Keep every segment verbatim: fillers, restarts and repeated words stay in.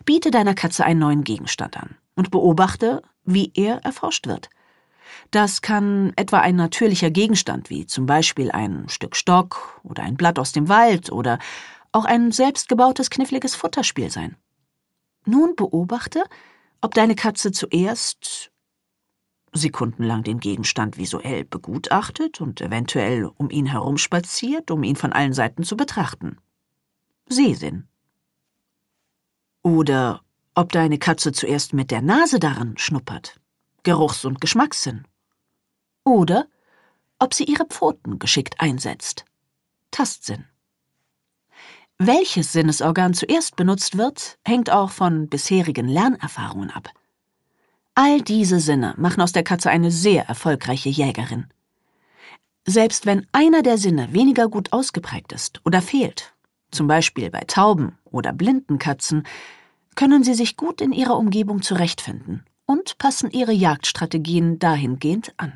Biete deiner Katze einen neuen Gegenstand an und beobachte, wie er erforscht wird. Das kann etwa ein natürlicher Gegenstand wie zum Beispiel ein Stück Stock oder ein Blatt aus dem Wald oder auch ein selbstgebautes kniffliges Futterspiel sein. Nun beobachte, ob deine Katze zuerst sekundenlang den Gegenstand visuell begutachtet und eventuell um ihn herumspaziert, um ihn von allen Seiten zu betrachten. Sehsinn. Oder ob deine Katze zuerst mit der Nase daran schnuppert, Geruchs- und Geschmackssinn. Oder ob sie ihre Pfoten geschickt einsetzt, Tastsinn. Welches Sinnesorgan zuerst benutzt wird, hängt auch von bisherigen Lernerfahrungen ab. All diese Sinne machen aus der Katze eine sehr erfolgreiche Jägerin. Selbst wenn einer der Sinne weniger gut ausgeprägt ist oder fehlt, zum Beispiel bei tauben oder blinden Katzen, können sie sich gut in ihrer Umgebung zurechtfinden und passen ihre Jagdstrategien dahingehend an.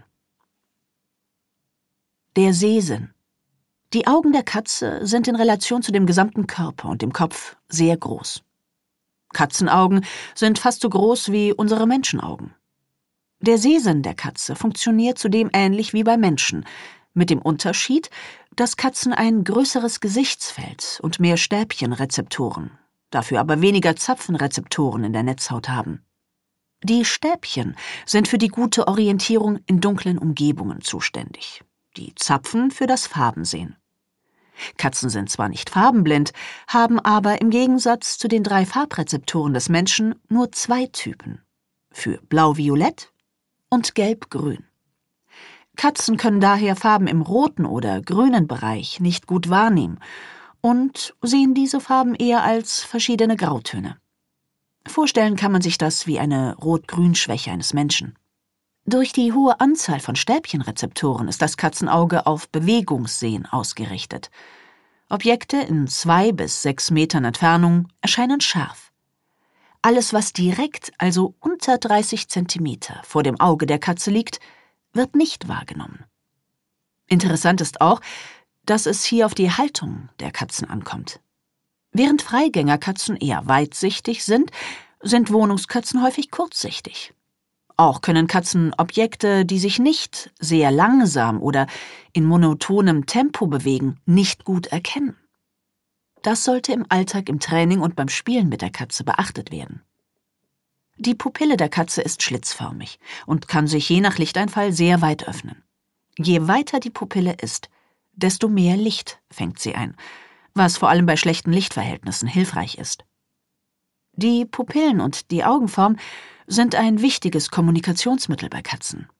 Der Sehsinn. Die Augen der Katze sind in Relation zu dem gesamten Körper und dem Kopf sehr groß. Katzenaugen sind fast so groß wie unsere Menschenaugen. Der Sehsinn der Katze funktioniert zudem ähnlich wie bei Menschen, mit dem Unterschied, dass Katzen ein größeres Gesichtsfeld und mehr Stäbchenrezeptoren, dafür aber weniger Zapfenrezeptoren in der Netzhaut haben. Die Stäbchen sind für die gute Orientierung in dunklen Umgebungen zuständig, die Zapfen für das Farbensehen. Katzen sind zwar nicht farbenblind, haben aber im Gegensatz zu den drei Farbrezeptoren des Menschen nur zwei Typen, für blau-violett und gelb-grün. Katzen können daher Farben im roten oder grünen Bereich nicht gut wahrnehmen und sehen diese Farben eher als verschiedene Grautöne. Vorstellen kann man sich das wie eine Rot-Grün-Schwäche eines Menschen. Durch die hohe Anzahl von Stäbchenrezeptoren ist das Katzenauge auf Bewegungssehen ausgerichtet. Objekte in zwei bis sechs Metern Entfernung erscheinen scharf. Alles, was direkt, also unter dreißig Zentimeter vor dem Auge der Katze liegt, wird nicht wahrgenommen. Interessant ist auch, dass es hier auf die Haltung der Katzen ankommt. Während Freigängerkatzen eher weitsichtig sind, sind Wohnungskatzen häufig kurzsichtig. Auch können Katzen Objekte, die sich nicht sehr langsam oder in monotonem Tempo bewegen, nicht gut erkennen. Das sollte im Alltag im Training und beim Spielen mit der Katze beachtet werden. Die Pupille der Katze ist schlitzförmig und kann sich je nach Lichteinfall sehr weit öffnen. Je weiter die Pupille ist, desto mehr Licht fängt sie ein, was vor allem bei schlechten Lichtverhältnissen hilfreich ist. Die Pupillen und die Augenform sind ein wichtiges Kommunikationsmittel bei Katzen.